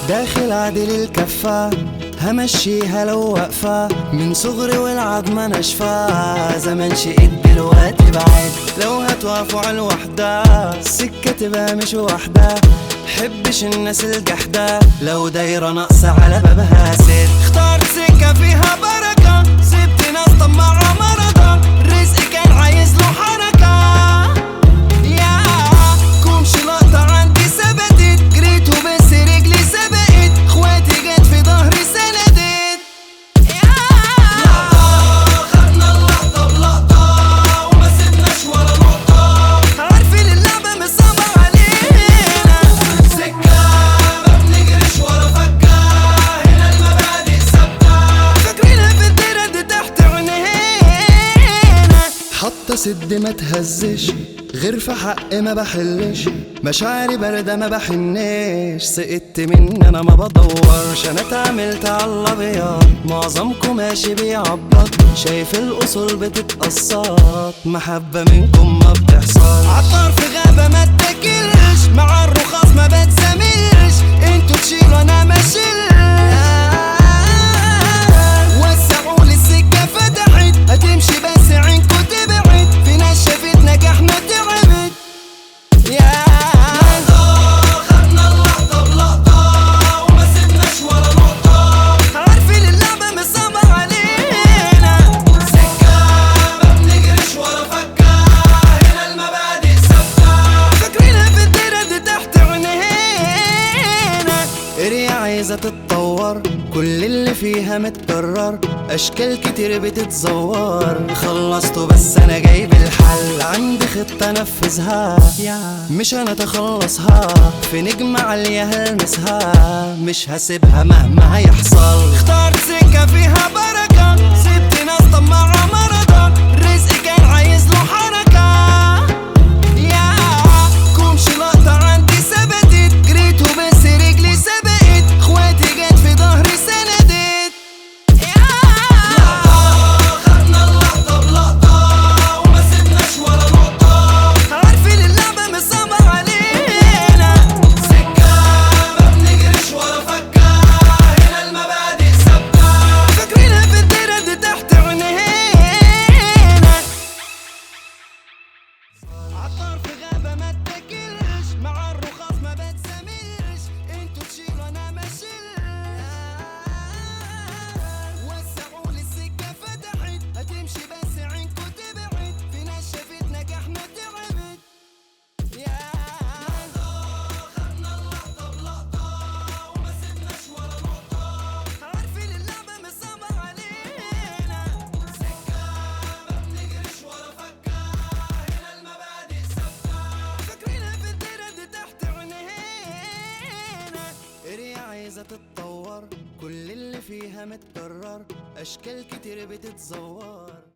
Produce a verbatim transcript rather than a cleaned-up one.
داخل عدل الكفة همشيها لو واقفة، من صغري والعظمة ناشفة، زمان شقيت دلوقتي بعد. لو هتوقفوا على الوحدة السكة تبقى مش وحدة، حبش الناس الجحدة لو دايرة ناقصة على بابها ست. اخترت سكة فيها بركة، سبت ناس طماعة مرضى، الرزق كان عايز له حركة. يا كومش لقطة عندي ثبتت، جريت وبس رجلي سبقت، اخواتي جت في ظهري سندت. يا لقطة خدنا اللقطة بلقطة وما سيبناش ولا نقطة، عارفين اللعبة مش صعبة علينا، سكة ما بنجريش ولا فكة، هنا المبادئ ثابتة، فاكرينها في الدايرة دي تحت عينينا. حاطة سد ما تهزش، غير في حق ما بحلش، مشاعري باردة ما بحنش، سقطت مني انا ما بدورش، انا اتعاملت على الابيض، معظمكم ماشي بيعبط، شايف الاصول بتتقسط، محبة منكم ما بتحصل، عطار في غابة ما اتاكلش، مع الرخاص ما بتزاملش، انتوا تشيلوا انا ما اشيلش. وسعوا لي السكة فتحت، هتمشي بس عينكوا تبعد، في ناس شافت نجاحنا تعبت. يا لقطة خدنا اللقطة بلقطة وما سيبناش ولا نقطة، عارفين اللعبة مش صعبة علينا، سكة ما بنجريش ولا فكة، هنا المبادئ ثابتة، فاكرينها في الدايرة دي تحت عينينا. اريا عايزة تتطور، كل اللي فيها متكرر، اشكال كتير بتتزور، خلصته بس انا جايب الحل، عندي خطة نفذها، مش انا تخلصها، في نجمة عالية هلمسها، مش هسيبها مهما هيحصل. اخترت سكة فيها بركة، سبت ناس طماعة مرضى، الرزق كان عايز له حركة. يا كومش لقطة عندي ثبتت، جريت وبس رجلي سبقت، اخواتي جت في ظهري سندت. يا لقطة خدنا اللقطة بلقطة وما سيبناش ولا نقطة، عارفين اللعبة مش صعبة علينا، سكة ما بنجريش ولا فكة، هنا المبادئ ثابتة، فاكرينها في الدايرة دي تحت عينينا. عطار في غابة ما اتاكلش، مع الرخاص ما بتزاملش، انتوا تشيلوا انا ما اشيلش. وسعوا لي السكة فتحت، هتمشي بس عينكوا تبعد، في ناس شافت نجاحنا تعبت. يا لقطة خدنا اللقطة بلقطة وما سيبناش ولا نقطة، عارفين اللعبة مش صعبة علينا، سكة ما بنجريش ولا فكة، هنا المبادئ ثابتة، فاكرينها في الدايرة دي تحت عينينا. اريا عايزة تتطور، كل اللي فيها متكرر، اشكال كتير بتتزور.